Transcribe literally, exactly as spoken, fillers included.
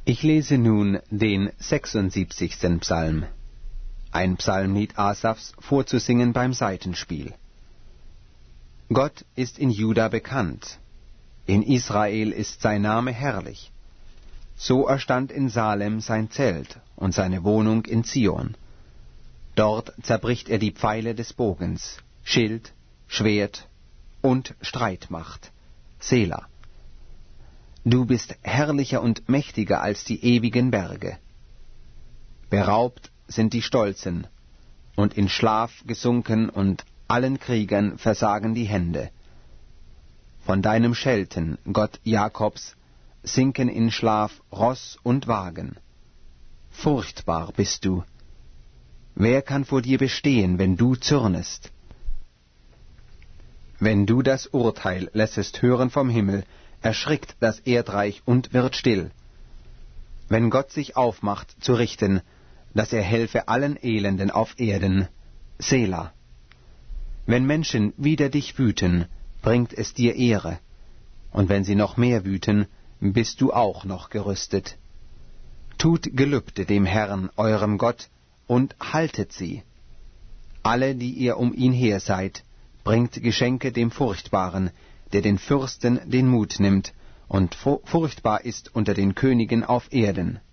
Ich lese nun den sechsundsiebzigsten Psalm, ein Psalmlied Asafs, vorzusingen beim Saitenspiel. Gott ist in Juda bekannt, in Israel ist sein Name herrlich. So erstand in Salem sein Zelt und seine Wohnung in Zion. Dort zerbricht er die Pfeile des Bogens, Schild, Schwert und Streitmacht. Sela. Du bist herrlicher und mächtiger als die ewigen Berge. Beraubt sind die Stolzen, und in Schlaf gesunken, und allen Kriegern versagen die Hände. Von deinem Schelten, Gott Jakobs, sinken in Schlaf Ross und Wagen. Furchtbar bist du. Wer kann vor dir bestehen, wenn du zürnest? Wenn du das Urteil lässest hören vom Himmel, erschrickt das Erdreich und wird still. Wenn Gott sich aufmacht zu richten, dass er helfe allen Elenden auf Erden, Sela. Wenn Menschen wider dich wüten, bringt es dir Ehre, und wenn sie noch mehr wüten, bist du auch noch gerüstet. Tut Gelübde dem Herrn, eurem Gott, und haltet sie. Alle, die ihr um ihn her seid, bringt Geschenke dem Furchtbaren, der den Fürsten den Mut nimmt und furchtbar ist unter den Königen auf Erden.